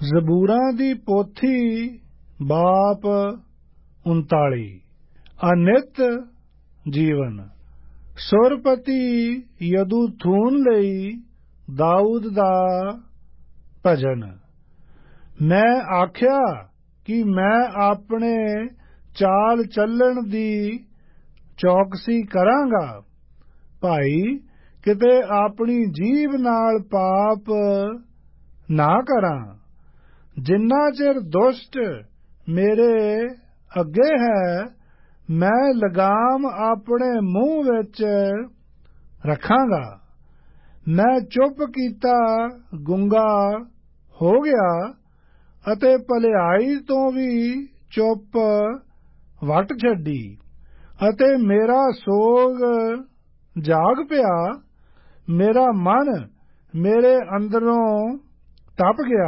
ਜ਼ਬੂਰਾਂ ਦੀ ਪੋਥੀ ਬਾਪ 39 ਅਨਿਤ ਜੀਵਨ। ਸੁਰਪਤੀ ਯਦੂਥੂਨ ਲਈ ਦਾਊਦ ਦਾ ਭਜਨ। ਮੈਂ ਆਖਿਆ ਕਿ ਮੈਂ ਆਪਣੇ ਚਾਲ ਚੱਲਣ ਦੀ ਚੌਕਸੀ ਕਰਾਂਗਾ, ਭਾਈ ਕਿਤੇ ਆਪਣੀ ਜੀਭ ਨਾਲ ਪਾਪ ਨਾ ਕਰਾਂ। ਜਿੰਨਾ ਚਿਰ ਦੁਸ਼ਟ ਮੇਰੇ ਅੱਗੇ ਹੈ, ਮੈਂ ਲਗਾਮ ਆਪਣੇ ਮੂੰਹ ਵਿੱਚ ਰੱਖਾਂਗਾ। ਮੈਂ ਚੁੱਪ ਕੀਤਾ ਗੂੰਗਾ ਹੋ ਗਿਆ ਅਤੇ ਭਲਾਈ ਤੋਂ ਵੀ ਚੁੱਪ ਵੱਟ ਛੱਡੀ, ਅਤੇ ਮੇਰਾ ਸੋਗ ਜਾਗ ਪਿਆ। ਮੇਰਾ ਮਨ ਮੇਰੇ ਅੰਦਰੋਂ ਤਪ ਗਿਆ।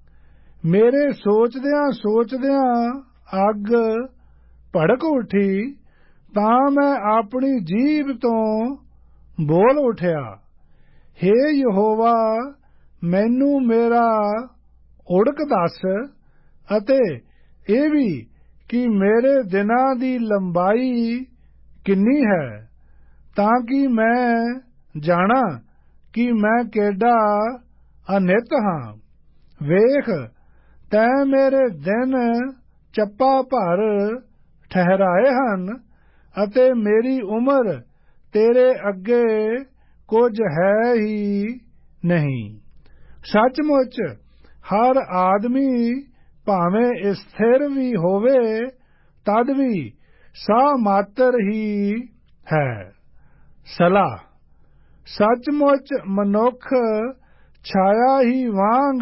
ਮੇਰੇ ਸੋਚਦਿਆਂ ਸੋਚਦਿਆਂ ਅੱਗ ਭੜਕ ਉੱਠੀ, ਤਾਂ ਮੈਂ ਆਪਣੀ ਜੀਭ ਤੋਂ ਬੋਲ ਉੱਠਿਆ, ਹੇ ਯਹੋਵਾ, ਮੈਨੂੰ ਮੇਰਾ ਉੜਕ ਦੱਸ, ਅਤੇ ਇਹ ਵੀ ਕਿ ਮੇਰੇ ਦਿਨਾਂ ਦੀ ਲੰਬਾਈ ਕਿੰਨੀ ਹੈ, ਤਾਂ ਕਿ ਮੈਂ ਜਾਣਾ ਕਿ ਮੈਂ ਕਿਹੜਾ ਅਨਿਤ ਹਾਂ। ਵੇਖ, ਤੈਂ ਮੇਰੇ ਦਿਨ ਚੱਪਾ ਭਰ ਠਹਿਰਾਏ ਹਨ, ਅਤੇ ਮੇਰੀ ਉਮਰ ਤੇਰੇ ਅੱਗੇ ਕੁਝ ਹੈ ਹੀ ਨਹੀਂ। ਸੱਚਮੁੱਚ ਹਰ ਆਦਮੀ ਭਾਵੇਂ ਸਥਿਰ ਵੀ ਹੋਵੇ, ਤਦ ਵੀ ਸਾਹ ਮਾਤਰ ਹੀ ਹੈ। ਸਲਾਹ। ਸੱਚਮੁੱਚ ਮਨੁੱਖ ਛਾਇਆ ਹੀ ਵਾਂਗ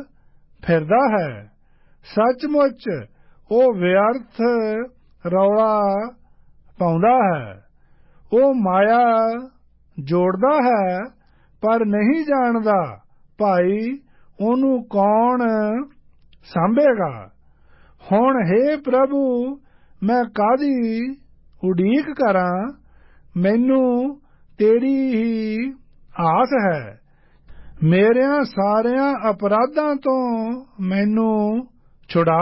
ਫਿਰਦਾ ਹੈ। ਸੱਚਮੁੱਚ ਉਹ ਵਿਅਰਥ ਰੌਲਾ ਪਾਉਂਦਾ ਹੈ। ਉਹ ਮਾਇਆ ਜੋੜਦਾ ਹੈ, ਪਰ ਨਹੀਂ ਜਾਣਦਾ, ਭਾਈ ਉਹਨੂੰ ਕੌਣ ਸਾਂਭੇਗਾ। ਹੁਣ ਹੇ ਪ੍ਰਭੂ, ਮੈਂ ਕਾਹਦੀ ਉਡੀਕ ਕਰਾਂ? ਮੈਨੂੰ ਤੇਰੀ ਹੀ ਆਸ ਹੈ। ਮੇਰਿਆਂ ਸਾਰਿਆਂ ਅਪਰਾਧਾਂ ਤੋਂ ਮੈਨੂੰ ਛੁਡਾ।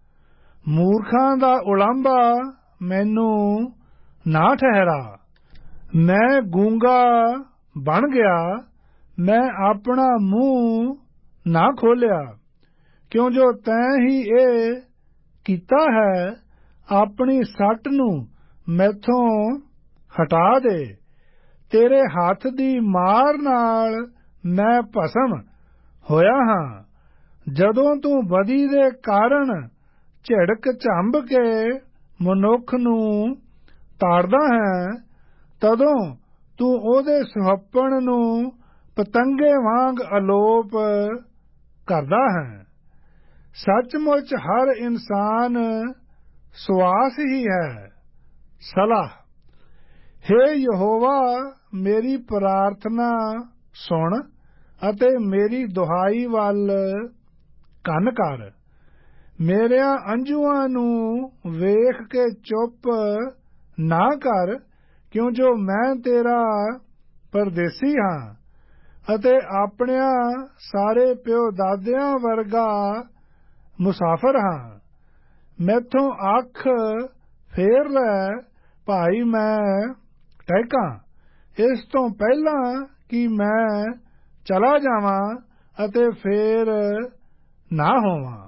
ਮੂਰਖਾਂ ਦਾ ਉਲਾਂਭਾ ਮੈਨੂੰ ਨਾ ਠਹਿਰਾ। ਮੈਂ ਗੂੰਗਾ ਬਣ ਗਿਆ, ਮੈਂ ਆਪਣਾ ਮੂੰਹ ਨਾ ਖੋਲ੍ਹਿਆ, ਕਿਉਂ ਜੋ ਤੈਂ ਹੀ ਇਹ ਕੀਤਾ ਹੈ। ਆਪਣੀ ਸੱਟ ਨੂੰ ਮੈਥੋਂ ਹਟਾ ਦੇ। ਤੇਰੇ ਹੱਥ ਦੀ ਮਾਰ ਨਾਲ ਮੈਂ ਭਸਮ ਹੋਇਆ ਹਾਂ। ਜਦੋਂ ਤੂੰ ਬਦੀ ਦੇ ਕਾਰਨ ਝਿੜਕ ਝੰਬ ਕੇ ਮਨੁੱਖ ਨੂੰ ਤਾੜਦਾ ਹੈ, ਤਦੋਂ ਤੂੰ ਉਹਦੇ ਸੁਹੱਪਣ ਨੂੰ ਪਤੰਗੇ ਵਾਂਗ ਅਲੋਪ ਕਰਦਾ ਹੈ। ਸੱਚਮੁੱਚ ਹਰ ਇਨਸਾਨ ਸੁਆਸ ਹੀ ਹੈ। ਸਲਾਹ। ਹੇ ਯਹੋਵਾ, ਮੇਰੀ ਪ੍ਰਾਰਥਨਾ ਸੁਣ, ਅਤੇ ਮੇਰੀ ਦੁਹਾਈ ਵੱਲ ਕੰਨ ਕਰ। ਮੇਰਿਆਂ ਅੰਜੂਆਂ ਨੂੰ ਵੇਖ ਕੇ ਚੁੱਪ ਨਾ ਕਰ, ਕਿਉਂ ਜੋ ਮੈਂ ਤੇਰਾ ਪਰਦੇਸੀ ਹਾਂ, ਅਤੇ ਆਪਣਿਆਂ ਸਾਰੇ ਪਿਓ ਦਾਦਿਆਂ ਵਰਗਾ ਮੁਸਾਫਰ ਹਾਂ। ਮੈਥੋਂ ਅੱਖ ਫੇਰ ਲੈ, ਭਾਈ ਮੈਂ ਟਹਿਕਾਂ, ਇਸ ਤੋਂ ਪਹਿਲਾਂ ਕਿ ਮੈਂ ਚਲਾ ਜਾਵਾਂ ਅਤੇ ਫੇਰ ਨਾ ਹੋਵਾਂ।